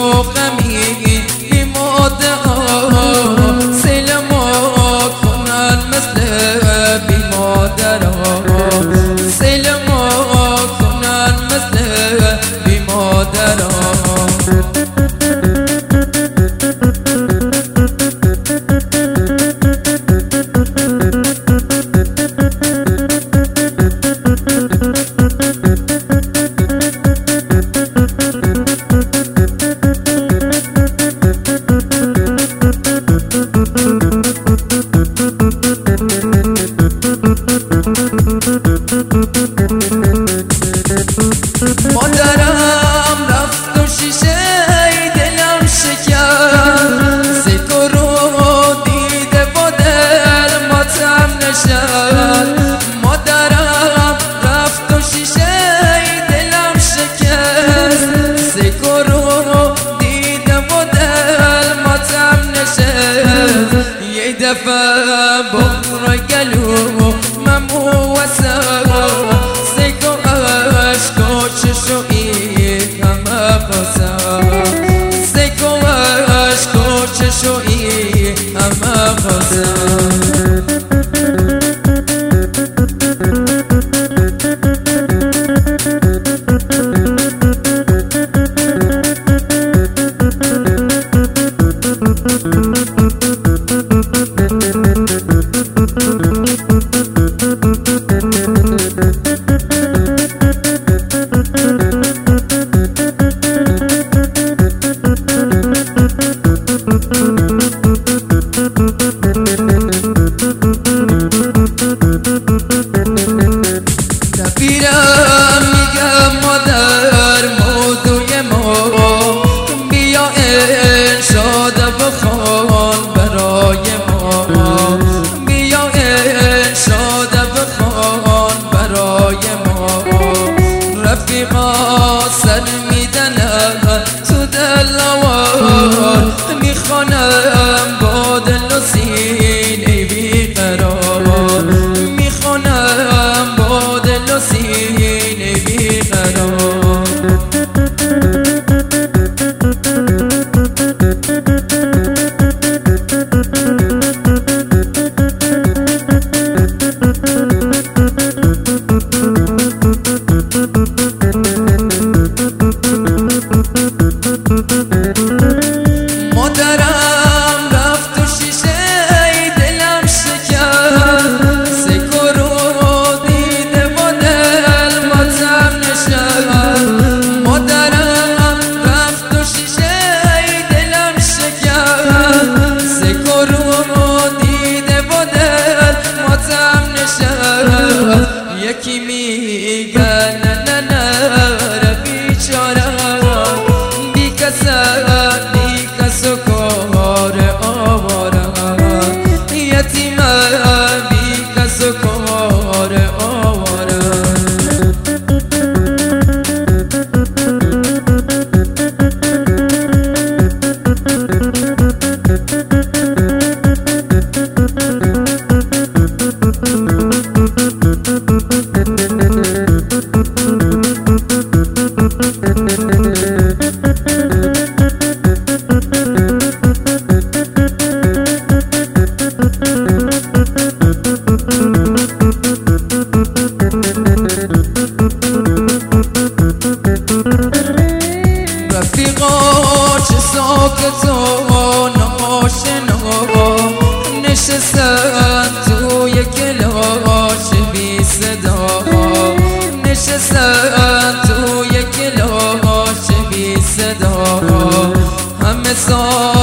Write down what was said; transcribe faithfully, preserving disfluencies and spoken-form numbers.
و غمی بی مادرها سیل ما کنن مثل بی مادرها سیل ما کنن مثل بی مادرها مادرم رفت و شیشه دلم شکست سکو رو دیده و دل ماتم نشد مادرم رفت و شیشه دلم شکست سکو رو دیده و دل ماتم نشد یه دفعه بغر گلو ممو وسط چشویی همه بازم سکو عشق و چشویی همه بازم دبیرم میگم مادر مودوی ما بیا انشاده بخوان برای ما بیا انشاده بخوان برای ما رفیقا سر میدنم تو دلوار میخوانم با دل و سینه بیقرار میخوانم با دل و سینه بیقرار مادرم رفت و شیشه دلم شکست سکو رو دیده و دل ماتم نشد مادرم رفت و شیشه دلم شکست سکو رو دیده و دل ماتم نشد یکی میگه نه نه نه بیچاره بی کسر رفیقا چه ساکت و ناشنا نشستن توی کلاش بی صدا نشستن توی کلاش بی صدا همه سا